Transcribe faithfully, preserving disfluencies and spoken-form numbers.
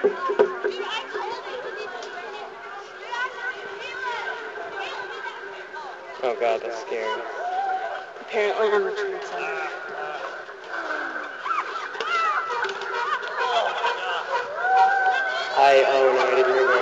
Oh god, that's scary. Apparently I'm a trendsetter. I, oh no, I didn't remember